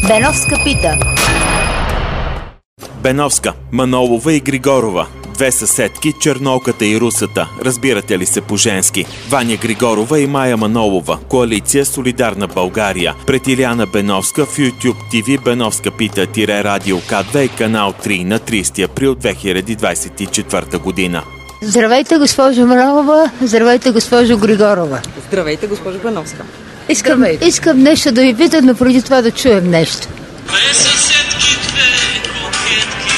Беновска пита. Беновска, Манолова и Григорова. Две съседки, чернолката и русата. Разбирате ли се по-женски? Ваня Григорова и Мая Манолова. Коалиция Солидарна България. Пред Илияна Беновска в YouTube TV Беновска пита Радио К2 и канал 3 на 30 април 2024 година. Здравейте, госпожо Манолова. Здравейте, госпожо Григорова. Здравейте, госпожо Беновска. Искам нещо да ви питам, но преди това да чуем нещо. Две съседки, две кокетки,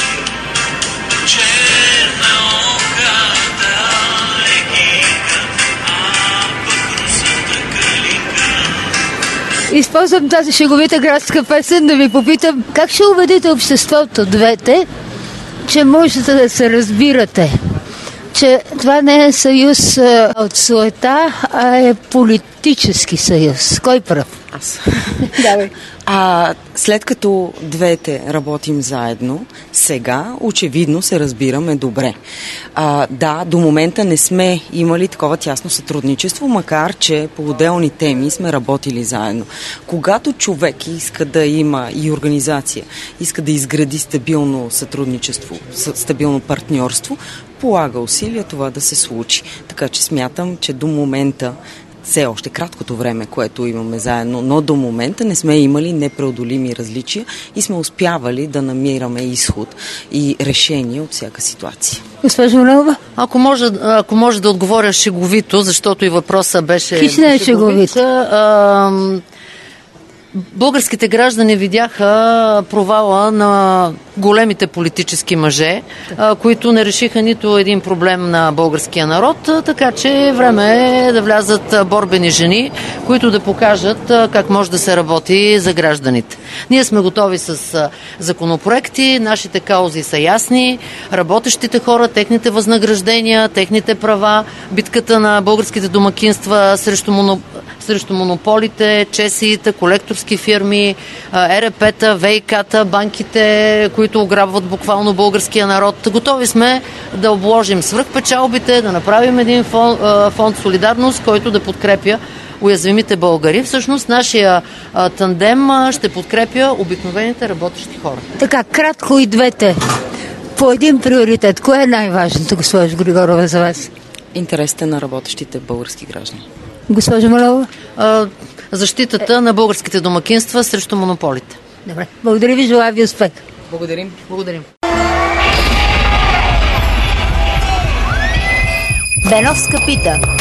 черна оката егига, а пък русата калинка. Използвам тази шеговита градска песен да ви попитам как ще убедите обществото, двете, че можете да се разбирате, че това не е съюз от суета, а е политически съюз. Кой прав? Аз. Давай. След като двете работим заедно, сега очевидно се разбираме добре. Да, до момента не сме имали такова тясно сътрудничество, макар че по отделни теми сме работили заедно. Когато човек иска да има и организация, иска да изгради стабилно сътрудничество, стабилно партньорство, полага усилия това да се случи. Така че смятам, че до момента все още краткото време, което имаме заедно, но до момента не сме имали непреодолими различия и сме успявали да намираме изход и решение от всяка ситуация. Госпожо Манолова? Ако може да отговоря шеговито, защото и въпросът беше... Хищна е шеговито. Българските граждани видяха провала на големите политически мъже, които не решиха нито един проблем на българския народ, така че време е да влязат борбени жени, които да покажат как може да се работи за гражданите. Ние сме готови с законопроекти, нашите каузи са ясни, работещите хора, техните възнаграждения, техните права, битката на българските домакинства срещу монополите, чесиите, колекторски фирми, ЕРП-та, ВИК-та, банките, които ограбват буквално българския народ. Готови сме да обложим свръхпечалбите, да направим един фонд солидарност, който да подкрепя уязвимите българи. Всъщност нашия тандем ще подкрепя обикновените работещи хора. Така, кратко и двете. По един приоритет. Кое е най-важното, госпожо Григорова, за вас? Интересите на работещите български граждани. Госпожо Манолова? Защитата на българските домакинства срещу монополите. Добре. Благодаря ви, желая ви успех. Благодарим. Беновска пита.